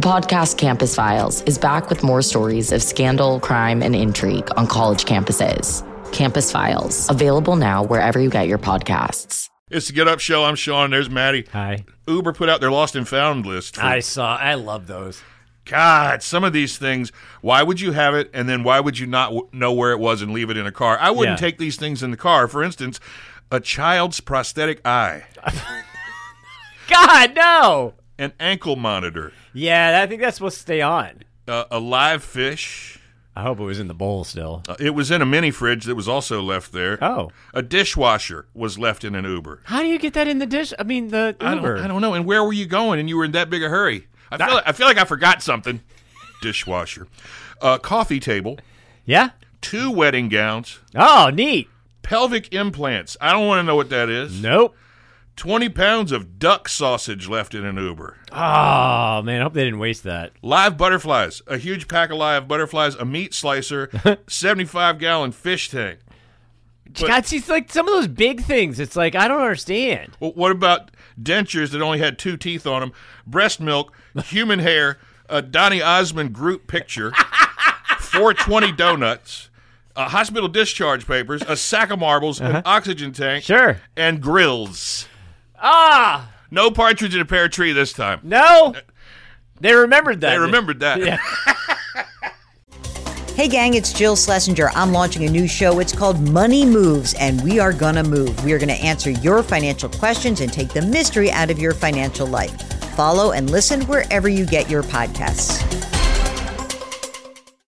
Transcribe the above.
podcast Campus Files is back with more stories of scandal, crime, and intrigue on college campuses. Campus Files, available now wherever you get your podcasts. It's the Get Up Show. I'm Sean. There's Maddie. Hi. Uber put out their lost and found list. I love those. God, some of these things, why would you have it, and then why would you not know where it was and leave it in a car? I wouldn't take these things in the car. For instance, a child's prosthetic eye. God, no! An ankle monitor. Yeah, I think that's supposed to stay on. A live fish. I hope it was in the bowl still. It was in a mini fridge that was also left there. Oh. A dishwasher was left in an Uber. How do you get that in the dish? I mean, the Uber. I don't know. And where were you going and you were in that big a hurry? I feel like I forgot something. Dishwasher. Coffee table. Yeah? 2 wedding gowns. Oh, neat. Pelvic implants. I don't want to know what that is. Nope. 20 pounds of duck sausage left in an Uber. Oh, man, I hope they didn't waste that. Live butterflies. A huge pack of live butterflies. A meat slicer. 75-gallon fish tank. God, see, it's like some of those big things. It's like, I don't understand. Well, what about dentures that only had 2 teeth on them? Breast milk, human hair, a Donny Osmond group picture, 420 donuts, hospital discharge papers, a sack of marbles, an oxygen tank, Sure. and grills. Ah! No partridge in a pear tree this time. No! They remembered that. They remembered that. Yeah. Hey gang, it's Jill Schlesinger. I'm launching a new show. It's called Money Moves, and we are gonna move. We are gonna answer your financial questions and take the mystery out of your financial life. Follow and listen wherever you get your podcasts.